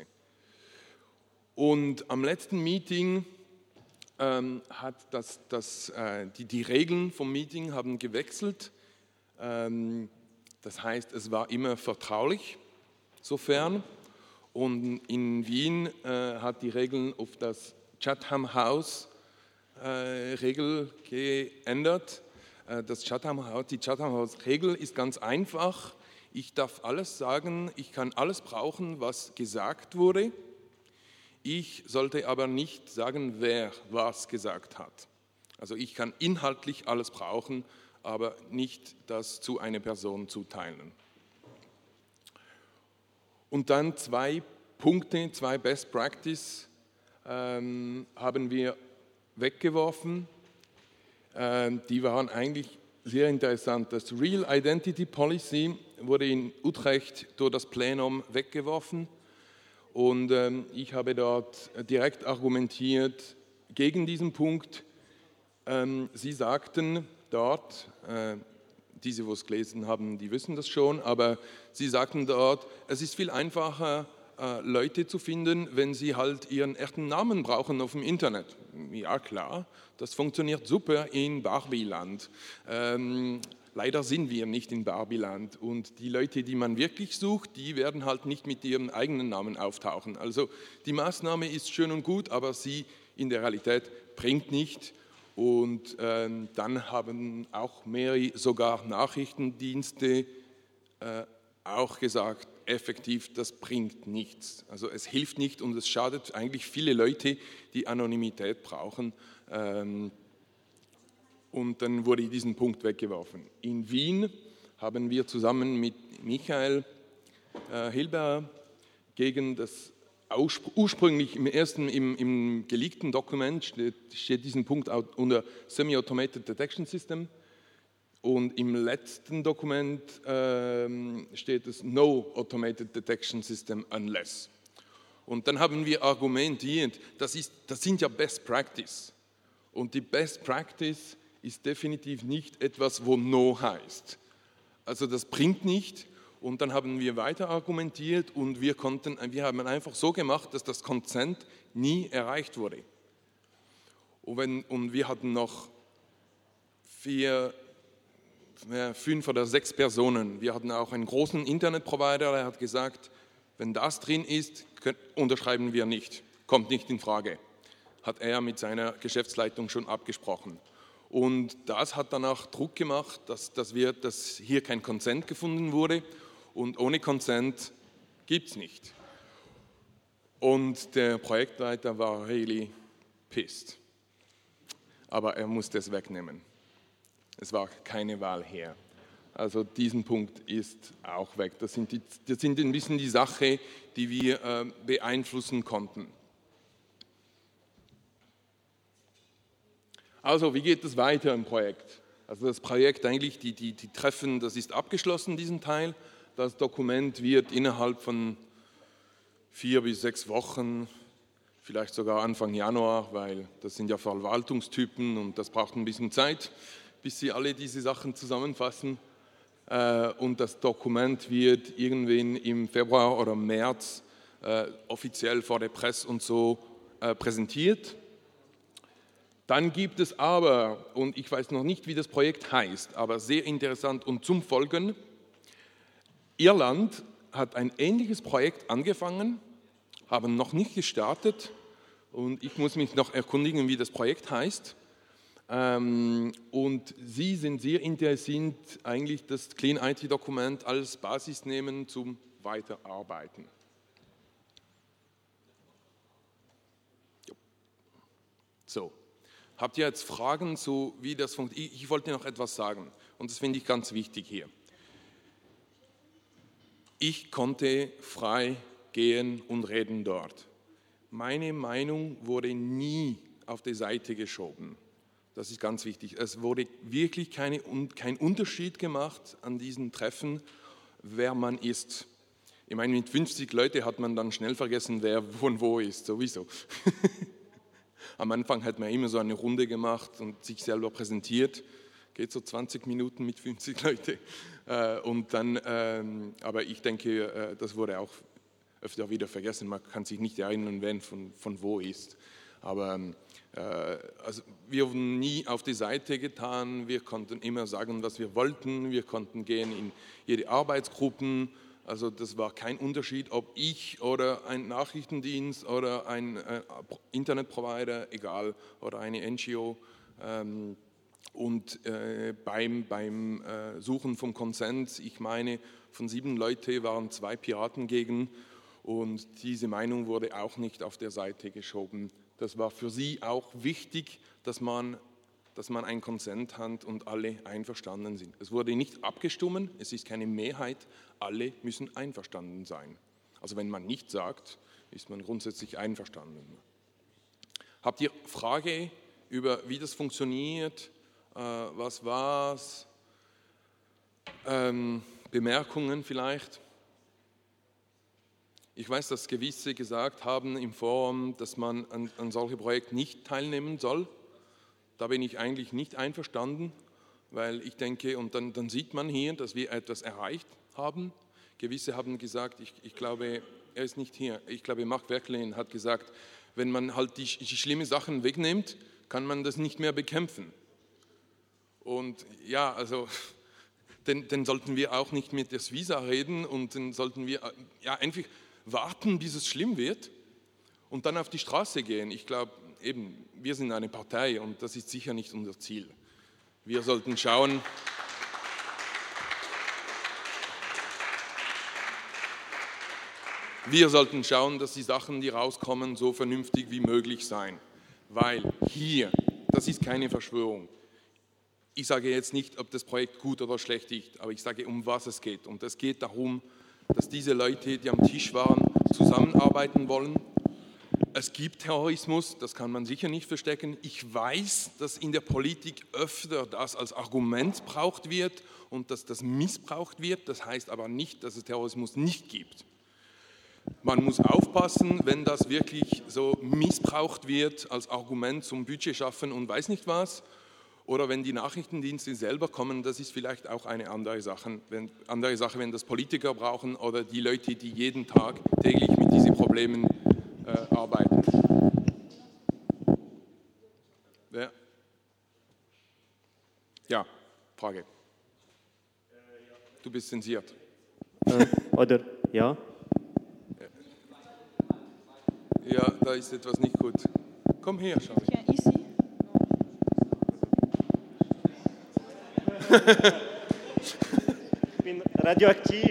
Und am letzten Meeting ähm, hat das, das, äh, die, die Regeln vom Meeting haben gewechselt. Ähm, das heißt, es war immer vertraulich, sofern. Und in Wien äh, hat die Regeln auf das Chatham House äh, Regel geändert. Äh, das Chatham House, die Chatham House Regel ist ganz einfach. Ich darf alles sagen, ich kann alles brauchen, was gesagt wurde. Ich sollte aber nicht sagen, wer was gesagt hat. Also ich kann inhaltlich alles brauchen, aber nicht das zu einer Person zuteilen. Und dann zwei Punkte, zwei Best Practice ähm, haben wir weggeworfen. Ähm, die waren eigentlich sehr interessant. Das Real Identity Policy wurde in Utrecht durch das Plenum weggeworfen. Und ähm, ich habe dort direkt argumentiert gegen diesen Punkt. Ähm, Sie sagten dort, äh, diese, die es gelesen haben, die wissen das schon, aber Sie sagten dort, es ist viel einfacher, äh, Leute zu finden, wenn sie halt ihren echten Namen brauchen auf dem Internet. Ja klar, das funktioniert super in Barbieland. Ähm, Leider sind wir nicht in Barbieland und die Leute, die man wirklich sucht, die werden halt nicht mit ihrem eigenen Namen auftauchen. Also die Maßnahme ist schön und gut, aber sie in der Realität bringt nicht. Und äh, dann haben auch mehrere, sogar Nachrichtendienste, äh, auch gesagt, effektiv, das bringt nichts. Also es hilft nicht und es schadet eigentlich viele Leute, die Anonymität brauchen. Ähm, und dann wurde diesen Punkt weggeworfen. In Wien haben wir zusammen mit Michael äh, Hilber gegen das ursprünglich im ersten, im, im geleakten Dokument steht, steht diesen Punkt unter Semi-Automated Detection System und im letzten Dokument äh, steht es No Automated Detection System unless. Und dann haben wir argumentiert, das, ist, das sind ja Best Practice und die Best Practice ist definitiv nicht etwas, wo No heißt. Also das bringt nicht. Und dann haben wir weiter argumentiert und wir, konnten, wir haben einfach so gemacht, dass das Consent nie erreicht wurde. Und, wenn, und wir hatten noch vier, fünf oder sechs Personen. Wir hatten auch einen großen Internetprovider, der hat gesagt, wenn das drin ist, können, unterschreiben wir nicht, kommt nicht in Frage. Hat er mit seiner Geschäftsleitung schon abgesprochen. Und das hat danach Druck gemacht, dass, dass, wir, dass hier kein Consent gefunden wurde. Und ohne Consent gibt es nicht. Und der Projektleiter war really pissed. Aber er musste es wegnehmen. Es war keine Wahl her. Also diesen Punkt ist auch weg. Das sind, die, das sind ein bisschen die Sache, die wir äh, beeinflussen konnten. Also wie geht es weiter im Projekt? Also das Projekt eigentlich, die, die, die Treffen, das ist abgeschlossen, diesen Teil. Das Dokument wird innerhalb von vier bis sechs Wochen, vielleicht sogar Anfang Januar, weil das sind ja Verwaltungstypen und das braucht ein bisschen Zeit, bis sie alle diese Sachen zusammenfassen. Und das Dokument wird irgendwann im Februar oder März offiziell vor der Presse und so präsentiert. Dann gibt es aber, und ich weiß noch nicht, wie das Projekt heißt, aber sehr interessant und zum Folgen, Irland hat ein ähnliches Projekt angefangen, haben noch nicht gestartet und ich muss mich noch erkundigen, wie das Projekt heißt. Und sie sind sehr interessiert, eigentlich das Clean I T-Dokument als Basis nehmen zum Weiterarbeiten. So, habt ihr jetzt Fragen, so wie das funktioniert? Ich wollte noch etwas sagen und das finde ich ganz wichtig hier. Ich konnte frei gehen und reden dort. Meine Meinung wurde nie auf die Seite geschoben. Das ist ganz wichtig. Es wurde wirklich keine, kein Unterschied gemacht an diesen Treffen, wer man ist. Ich meine, mit fünfzig Leuten hat man dann schnell vergessen, wer von wo ist, sowieso. Am Anfang hat man immer so eine Runde gemacht und sich selber präsentiert. Geht so zwanzig Minuten mit fünfzig Leuten. Und dann, aber ich denke, das wurde auch öfter wieder vergessen. Man kann sich nicht erinnern, wer von, von wo ist. Aber also wir wurden nie auf die Seite getan. Wir konnten immer sagen, was wir wollten. Wir konnten gehen in jede Arbeitsgruppen. Also das war kein Unterschied, ob ich oder ein Nachrichtendienst oder ein Internetprovider, egal, oder eine N G O. Und äh, beim, beim äh, Suchen vom Konsens, ich meine, von sieben Leuten waren zwei Piraten gegen und diese Meinung wurde auch nicht auf der Seite geschoben. Das war für sie auch wichtig, dass man, dass man einen Konsens hat und alle einverstanden sind. Es wurde nicht abgestimmt, es ist keine Mehrheit, alle müssen einverstanden sein. Also wenn man nicht sagt, ist man grundsätzlich einverstanden. Habt ihr Frage über, wie das funktioniert? Was war's? Ähm, Bemerkungen vielleicht? Ich weiß, dass gewisse gesagt haben im Forum, dass man an, an solchen Projekten nicht teilnehmen soll. Da bin ich eigentlich nicht einverstanden, weil ich denke, und dann, dann sieht man hier, dass wir etwas erreicht haben. Gewisse haben gesagt, ich, ich glaube, er ist nicht hier, ich glaube, Mark Werklin hat gesagt, wenn man halt die, die schlimmen Sachen wegnimmt, kann man das nicht mehr bekämpfen. Und ja, also dann, dann sollten wir auch nicht mit der Visa reden und dann sollten wir ja einfach warten, bis es schlimm wird und dann auf die Straße gehen. Ich glaube, eben, wir sind eine Partei und das ist sicher nicht unser Ziel. Wir sollten schauen, wir sollten schauen, dass die Sachen, die rauskommen, so vernünftig wie möglich sein. Weil hier, das ist keine Verschwörung. Ich sage jetzt nicht, ob das Projekt gut oder schlecht ist, aber ich sage, um was es geht. Und es geht darum, dass diese Leute, die am Tisch waren, zusammenarbeiten wollen. Es gibt Terrorismus, das kann man sicher nicht verstecken. Ich weiß, dass in der Politik öfter das als Argument gebraucht wird und dass das missbraucht wird. Das heißt aber nicht, dass es Terrorismus nicht gibt. Man muss aufpassen, wenn das wirklich so missbraucht wird als Argument zum Budget schaffen und weiß nicht was. Oder wenn die Nachrichtendienste selber kommen, das ist vielleicht auch eine andere Sache, wenn, andere Sache, wenn das Politiker brauchen oder die Leute, die jeden Tag täglich mit diesen Problemen äh, arbeiten. Ja. Ja, Frage. Du bist zensiert. Äh, oder, ja? Ja, da ist etwas nicht gut. Komm her, schau. Ja, easy. Ich bin radioaktiv.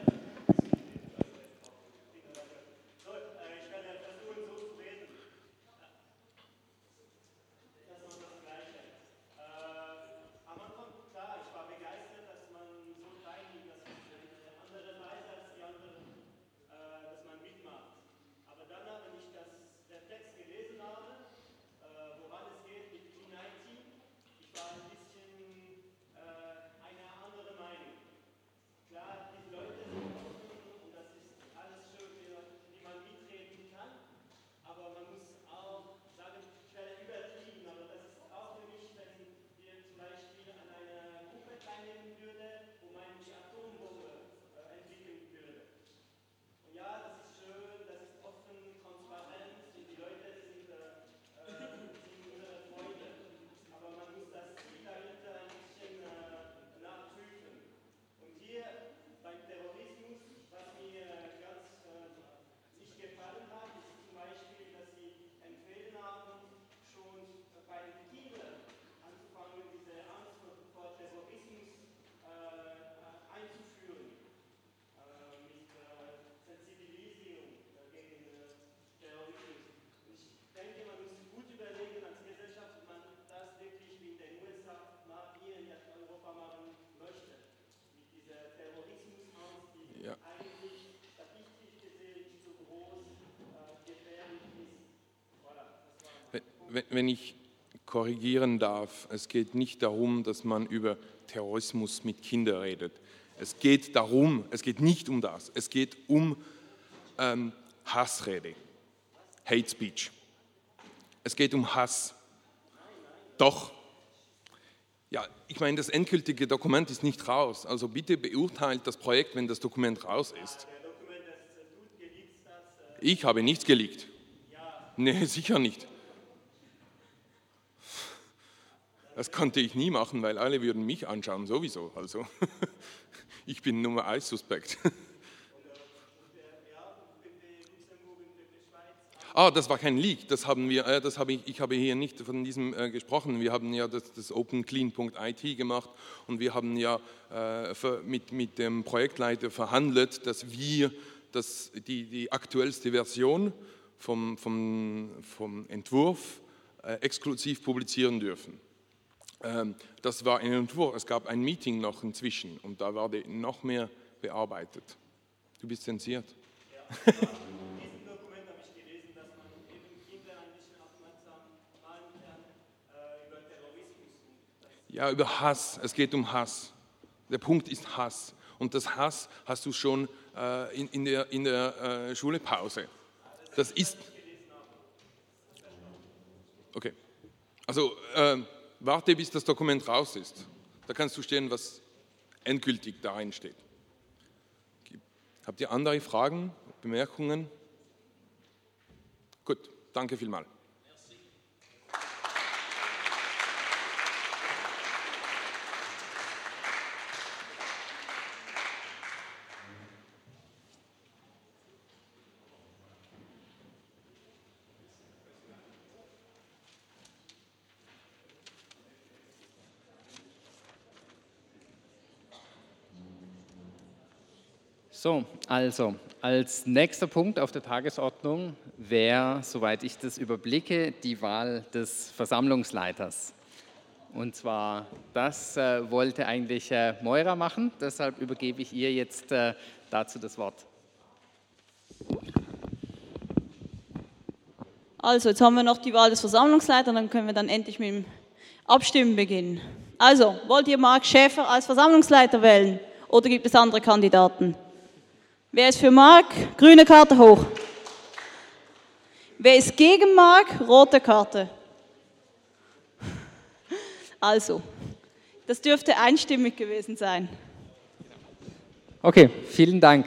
Wenn ich korrigieren darf, es geht nicht darum, dass man über Terrorismus mit Kindern redet. Es geht darum, es geht nicht um das, es geht um ähm, Hassrede, Hate Speech. Es geht um Hass. Doch, ja, ich meine, das endgültige Dokument ist nicht raus, also bitte beurteilt das Projekt, wenn das Dokument raus ist. Ich habe nichts geleakt. Nee, sicher nicht. Das konnte ich nie machen, weil alle würden mich anschauen, sowieso. Also, ich bin Nummer eins Suspekt. Ah, das war kein Leak, das haben wir, äh, das habe ich, ich habe hier nicht von diesem äh, gesprochen. Wir haben ja das, das openclean punkt I T gemacht und wir haben ja äh, für, mit, mit dem Projektleiter verhandelt, dass wir das, die, die aktuellste Version vom, vom, vom Entwurf äh, exklusiv publizieren dürfen. Ähm, das war ein Entwurf, es gab ein Meeting noch inzwischen und da wurde noch mehr bearbeitet. Du bist zensiert. Ja. Ja, über Hass. Es geht um Hass. Der Punkt ist Hass. Und das Hass hast du schon äh, in, in der, in der äh, Schulepause. Das ist... Okay. Also, äh, warte, bis das Dokument raus ist. Da kannst du stehen, was endgültig darin steht. Habt ihr andere Fragen, Bemerkungen? Gut, danke vielmals. So, also als nächster Punkt auf der Tagesordnung wäre, soweit ich das überblicke, die Wahl des Versammlungsleiters. Und zwar, das äh, wollte eigentlich äh, Moira machen, deshalb übergebe ich ihr jetzt äh, dazu das Wort. Also, jetzt haben wir noch die Wahl des Versammlungsleiters, dann können wir dann endlich mit dem Abstimmen beginnen. Also, wollt ihr Marc Schäfer als Versammlungsleiter wählen oder gibt es andere Kandidaten? Wer ist für Marc? Grüne Karte hoch. Wer ist gegen Marc? Rote Karte. Also, das dürfte einstimmig gewesen sein. Okay, vielen Dank.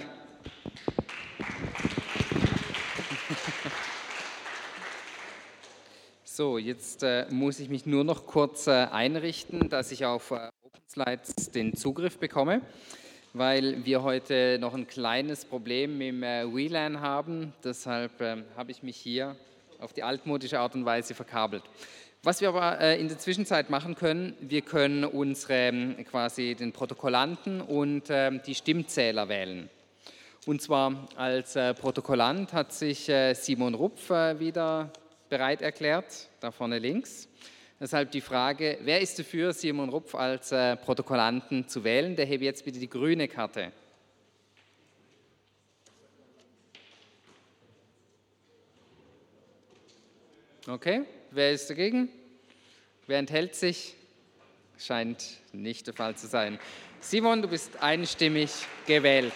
So, jetzt äh, muss ich mich nur noch kurz äh, einrichten, dass ich auf äh, OpenSlides den Zugriff bekomme, weil wir heute noch ein kleines Problem mit dem äh, W LAN haben. Deshalb äh, habe ich mich hier auf die altmodische Art und Weise verkabelt. Was wir aber äh, in der Zwischenzeit machen können, wir können unsere, quasi den Protokollanten und äh, die Stimmzähler wählen. Und zwar als äh, Protokollant hat sich äh, Simon Rupf äh, wieder bereit erklärt, da vorne links. Deshalb die Frage, wer ist dafür, Simon Rupf als äh, Protokollanten zu wählen? Der hebe jetzt bitte die grüne Karte. Okay, wer ist dagegen? Wer enthält sich? Scheint nicht der Fall zu sein. Simon, du bist einstimmig gewählt.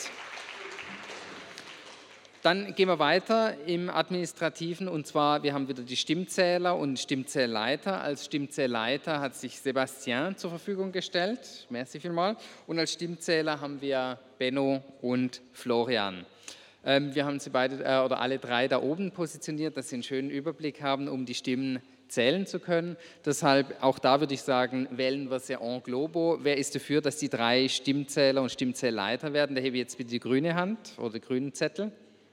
Dann gehen wir weiter im Administrativen, und zwar, wir haben wieder die Stimmzähler und Stimmzählleiter. Als Stimmzählleiter hat sich Sebastian zur Verfügung gestellt, merci vielmals, und als Stimmzähler haben wir Benno und Florian. Ähm, wir haben sie beide äh, oder alle drei da oben positioniert, dass sie einen schönen Überblick haben, um die Stimmen zählen zu können. Deshalb, auch da würde ich sagen, wählen wir sie en globo. Wer ist dafür, dass die drei Stimmzähler und Stimmzählleiter werden? Da hebe ich jetzt bitte die grüne Hand oder den grünen Zettel.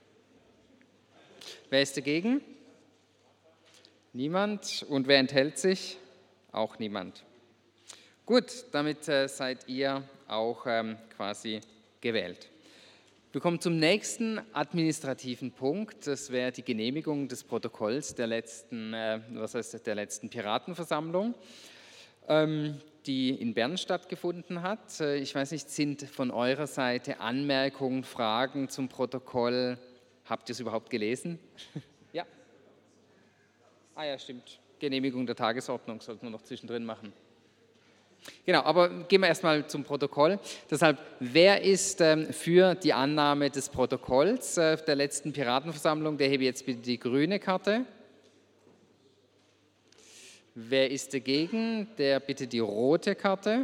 Wer ist dagegen? Niemand. Und wer enthält sich? Auch niemand. Gut, damit äh, seid ihr auch ähm, quasi gewählt. Wir kommen zum nächsten administrativen Punkt. Das wäre die Genehmigung des Protokolls der letzten, äh, was heißt, der letzten Piratenversammlung, ähm, die in Bern stattgefunden hat. Äh, ich weiß nicht, sind von eurer Seite Anmerkungen, Fragen zum Protokoll? Habt ihr es überhaupt gelesen? Ja. Ah ja, stimmt. Genehmigung der Tagesordnung sollten wir noch zwischendrin machen. Genau, aber gehen wir erstmal zum Protokoll. Deshalb, wer ist ähm, für die Annahme des Protokolls äh, der letzten Piratenversammlung? Der hebe jetzt bitte die grüne Karte. Wer ist dagegen? Der bitte die rote Karte.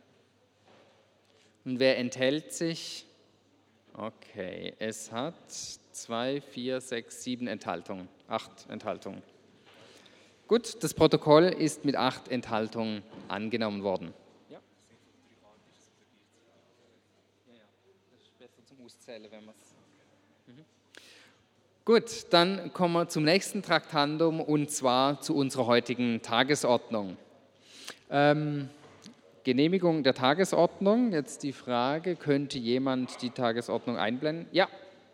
Und wer enthält sich? Okay, es hat zwei, vier, sechs, sieben Enthaltungen, acht Enthaltungen. Gut, das Protokoll ist mit acht Enthaltungen angenommen worden. Ja, das ist besser zum Auszählen, wenn man es. Mhm. Gut, dann kommen wir zum nächsten Traktandum, und zwar zu unserer heutigen Tagesordnung. Ähm, Genehmigung der Tagesordnung. Jetzt die Frage, könnte jemand die Tagesordnung einblenden? Ja.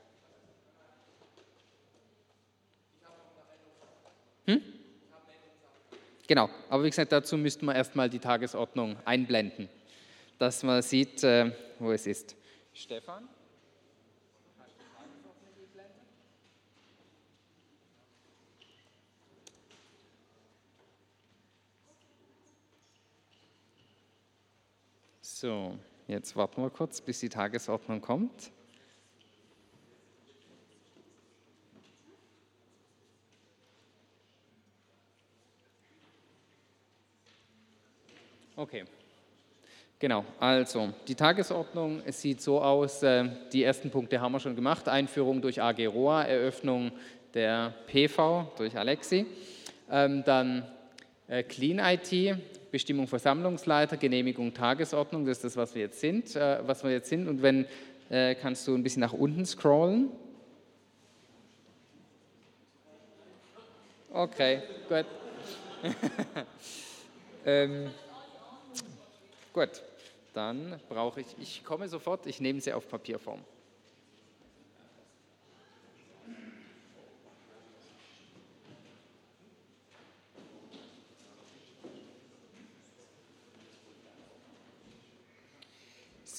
Hm? Genau, aber wie gesagt, dazu müssten wir erstmal die Tagesordnung einblenden, dass man sieht, äh, wo es ist. Stefan? So, jetzt warten wir kurz, bis die Tagesordnung kommt. Okay, genau, also die Tagesordnung, es sieht so aus, äh, die ersten Punkte haben wir schon gemacht, Einführung durch A G R O A, Eröffnung der P V durch Alexi, ähm, dann äh, Clean I T, Bestimmung Versammlungsleiter, Genehmigung Tagesordnung, das ist das, was wir jetzt sind, äh, was wir jetzt sind. Und wenn, äh, kannst du ein bisschen nach unten scrollen. Okay, gut. ähm, gut, dann brauche ich, ich komme sofort, ich nehme sie auf Papierform.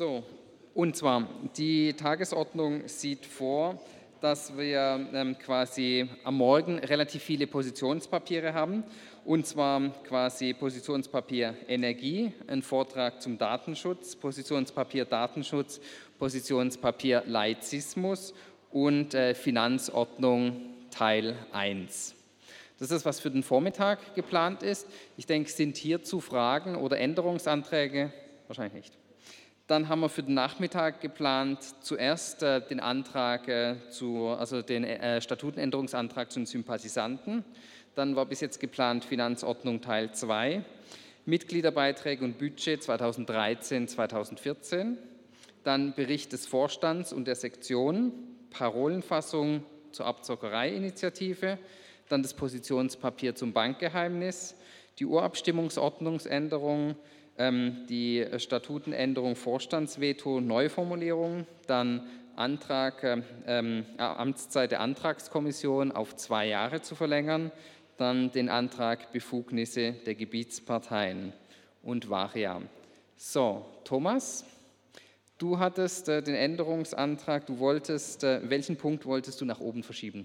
So, und zwar, die Tagesordnung sieht vor, dass wir ähm, quasi am Morgen relativ viele Positionspapiere haben. Und zwar quasi Positionspapier Energie, ein Vortrag zum Datenschutz, Positionspapier Datenschutz, Positionspapier Laizismus und äh, Finanzordnung Teil eins. Das ist, was für den Vormittag geplant ist. Ich denke, sind hierzu Fragen oder Änderungsanträge? Wahrscheinlich nicht. Dann haben wir für den Nachmittag geplant, zuerst äh, den Antrag äh, zu, also den äh, Statutenänderungsantrag zu den Sympathisanten. Dann war bis jetzt geplant Finanzordnung Teil zwei, Mitgliederbeiträge und Budget zweitausenddreizehn bis zweitausendvierzehn. Dann Bericht des Vorstands und der Sektion, Parolenfassung zur Abzockerei-Initiative, dann das Positionspapier zum Bankgeheimnis, die Urabstimmungsordnungsänderung, ähm, die Statutenänderung Vorstandsveto, Neuformulierung, dann Antrag, ähm, Amtszeit der Antragskommission auf zwei Jahre zu verlängern, dann den Antrag Befugnisse der Gebietsparteien und Varia. So, Thomas, du hattest äh, den Änderungsantrag, du wolltest, äh, welchen Punkt wolltest du nach oben verschieben?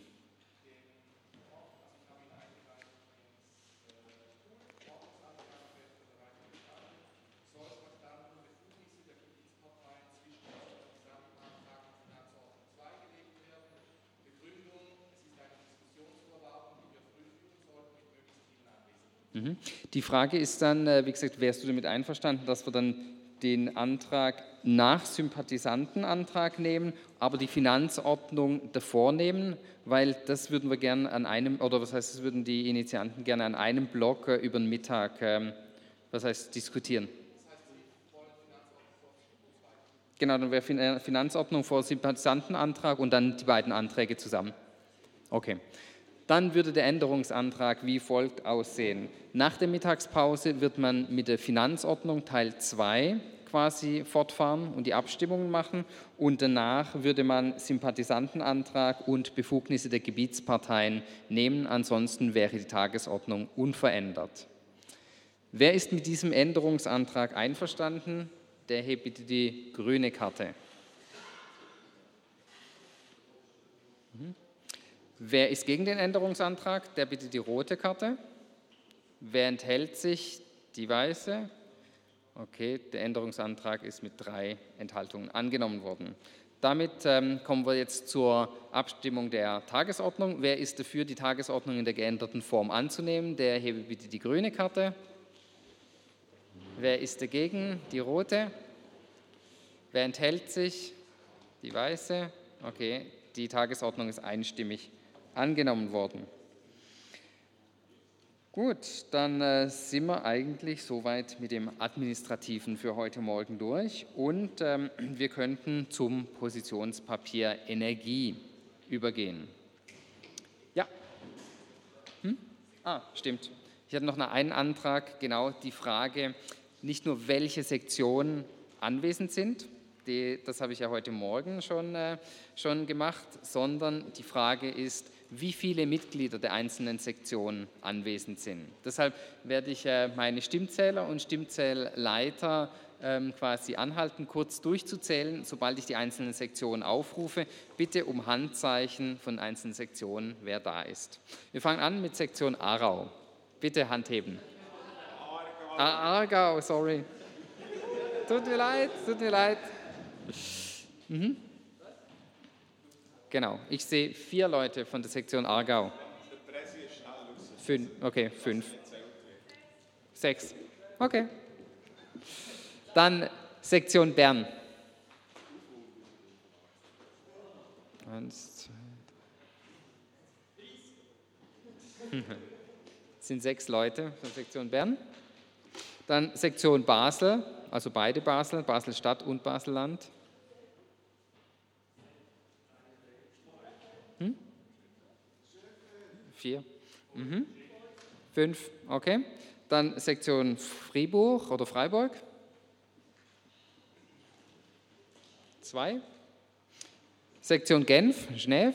Die Frage ist dann, wie gesagt, wärst du damit einverstanden, dass wir dann den Antrag nach Sympathisantenantrag nehmen, aber die Finanzordnung davor nehmen, weil das würden wir gerne an einem, oder was heißt, das würden die Initianten gerne an einem Block äh, über den Mittag, ähm, was heißt, diskutieren. Genau, dann wäre Finanzordnung vor Sympathisantenantrag und dann die beiden Anträge zusammen. Okay. Dann würde der Änderungsantrag wie folgt aussehen. Nach der Mittagspause wird man mit der Finanzordnung Teil zwei quasi fortfahren und die Abstimmungen machen und danach würde man Sympathisantenantrag und Befugnisse der Gebietsparteien nehmen, ansonsten wäre die Tagesordnung unverändert. Wer ist mit diesem Änderungsantrag einverstanden? Der hebt bitte die grüne Karte. Mhm. Wer ist gegen den Änderungsantrag? Der bitte die rote Karte. Wer enthält sich? Die weiße. Okay, der Änderungsantrag ist mit drei Enthaltungen angenommen worden. Damit ähm, kommen wir jetzt zur Abstimmung der Tagesordnung. Wer ist dafür, die Tagesordnung in der geänderten Form anzunehmen? Der hebe bitte die grüne Karte. Wer ist dagegen? Die rote. Wer enthält sich? Die weiße. Okay, die Tagesordnung ist einstimmig angenommen worden. Gut, dann äh, sind wir eigentlich soweit mit dem Administrativen für heute Morgen durch und ähm, wir könnten zum Positionspapier Energie übergehen. Ja. Hm? Ah, stimmt. Ich hatte noch einen Antrag, genau die Frage, nicht nur welche Sektionen anwesend sind, die, das habe ich ja heute Morgen schon, äh, schon gemacht, sondern die Frage ist, wie viele Mitglieder der einzelnen Sektionen anwesend sind. Deshalb werde ich äh, meine Stimmzähler und Stimmzählleiter ähm, quasi anhalten, kurz durchzuzählen, sobald ich die einzelnen Sektionen aufrufe. Bitte um Handzeichen von einzelnen Sektionen, wer da ist. Wir fangen an mit Sektion Aarau. Bitte Hand heben. Aargau, ah, Aargau, sorry. Tut mir leid, tut mir leid. Mhm. Genau, ich sehe vier Leute von der Sektion Aargau. Fünf, okay, fünf. Sechs. Okay. Dann Sektion Bern. Eins, zwei. Das sind sechs Leute von Sektion Bern. Dann Sektion Basel, also beide Basel, Basel-Stadt und Basel-Land. Hm? Vier. Mhm. Fünf, okay. Dann Sektion Fribourg oder Freiburg. Zwei. Sektion Genf, Genève.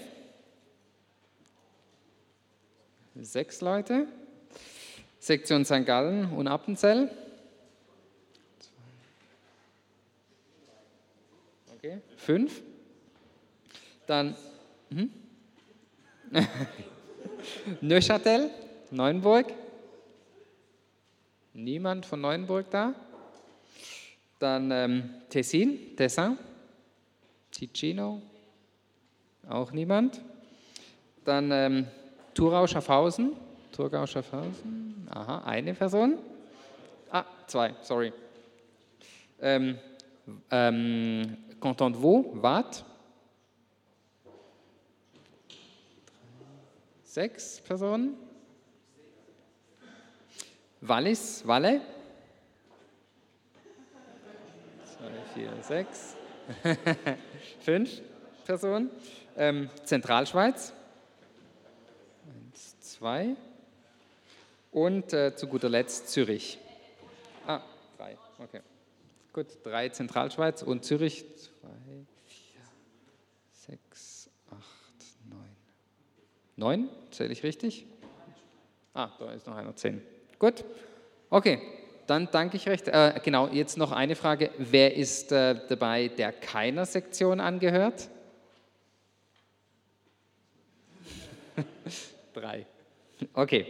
Sechs Leute. Sektion Sankt Gallen und Appenzell. Okay, fünf. Dann hm? Neuchâtel, Neuenburg. Niemand von Neuenburg da. Dann ähm, Tessin, Tessin, Ticino, auch niemand. Dann ähm, Thurau, Schaffhausen, Thurgau, Schaffhausen, aha, eine Person. Ah, zwei, sorry. Ähm, ähm, Canton de Vaud, Waadt. Sechs Personen. Wallis, Walle. Zwei, vier, sechs. Fünf Personen. Ähm, Zentralschweiz. Eins, zwei. Und äh, zu guter Letzt Zürich. Ah, drei. Okay. Gut, drei Zentralschweiz und Zürich. Zwei, vier, sechs, acht, neun. Neun, zähle ich richtig? Ah, da ist noch einer, zehn. Gut, okay, dann danke ich recht. Äh, genau, jetzt noch eine Frage. Wer ist äh, dabei, der keiner Sektion angehört? Drei. Okay.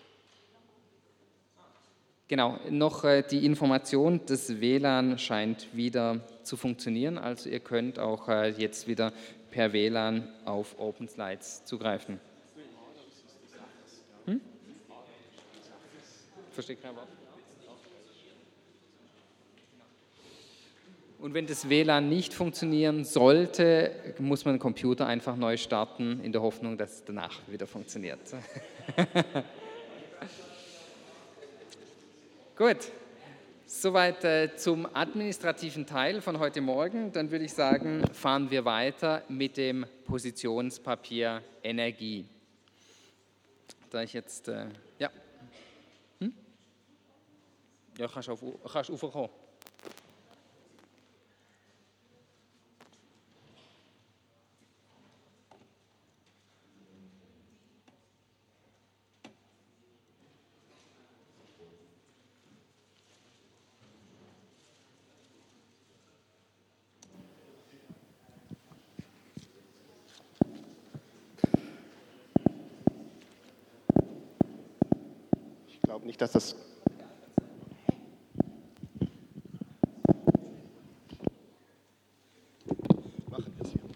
Genau, noch äh, die Information, das W L A N scheint wieder zu funktionieren, also ihr könnt auch äh, jetzt wieder per W L A N auf Open Slides zugreifen. Hm? Verstehe kein Wort. Und wenn das W L A N nicht funktionieren sollte, muss man den Computer einfach neu starten, in der Hoffnung, dass es danach wieder funktioniert. Gut, soweit äh, zum administrativen Teil von heute Morgen. Dann würde ich sagen, fahren wir weiter mit dem Positionspapier Energie. Da ich jetzt, äh, ja, hm? Ja, kannst du auf, kannst raufkommen. Ich glaube nicht, dass das... Machen wir es hier.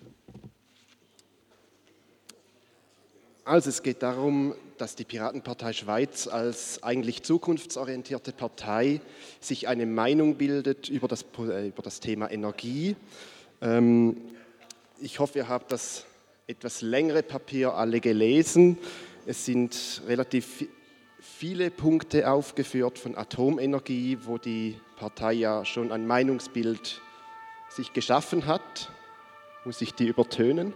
Also es geht darum, dass die Piratenpartei Schweiz als eigentlich zukunftsorientierte Partei sich eine Meinung bildet über das, über das Thema Energie. Ich hoffe, ihr habt das etwas längere Papier alle gelesen. Es sind relativ viele Punkte aufgeführt von Atomenergie, wo die Partei ja schon ein Meinungsbild sich geschaffen hat. Muss ich die übertönen?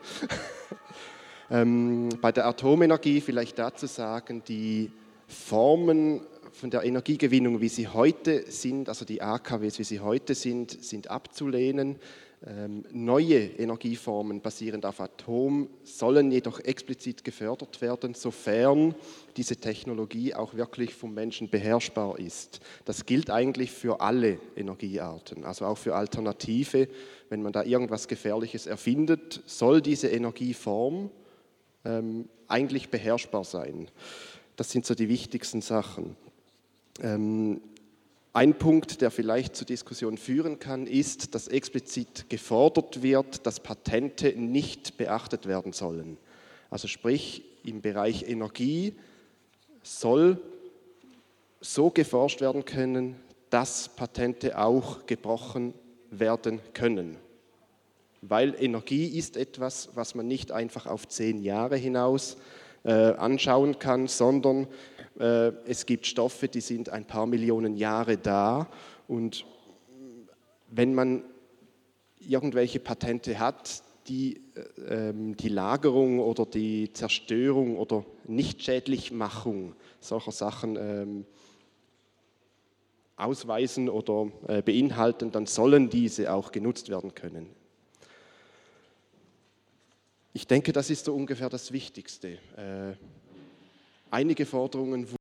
ähm, bei der Atomenergie vielleicht dazu sagen, die Formen von der Energiegewinnung, wie sie heute sind, also die A K Ws, wie sie heute sind, sind abzulehnen. Ähm, neue Energieformen basierend auf Atom sollen jedoch explizit gefördert werden, sofern diese Technologie auch wirklich vom Menschen beherrschbar ist. Das gilt eigentlich für alle Energiearten, also auch für Alternative. Wenn man da irgendwas Gefährliches erfindet, soll diese Energieform ähm, eigentlich beherrschbar sein. Das sind so die wichtigsten Sachen. Ähm, Ein Punkt, der vielleicht zur Diskussion führen kann, ist, dass explizit gefordert wird, dass Patente nicht beachtet werden sollen. Also sprich, im Bereich Energie soll so geforscht werden können, dass Patente auch gebrochen werden können. Weil Energie ist etwas, was man nicht einfach auf zehn Jahre hinaus äh, anschauen kann, sondern es gibt Stoffe, die sind ein paar Millionen Jahre da und wenn man irgendwelche Patente hat, die ähm, die Lagerung oder die Zerstörung oder Nichtschädlichmachung solcher Sachen ähm, ausweisen oder äh, beinhalten, dann sollen diese auch genutzt werden können. Ich denke, das ist so ungefähr das Wichtigste. Äh, Einige Forderungen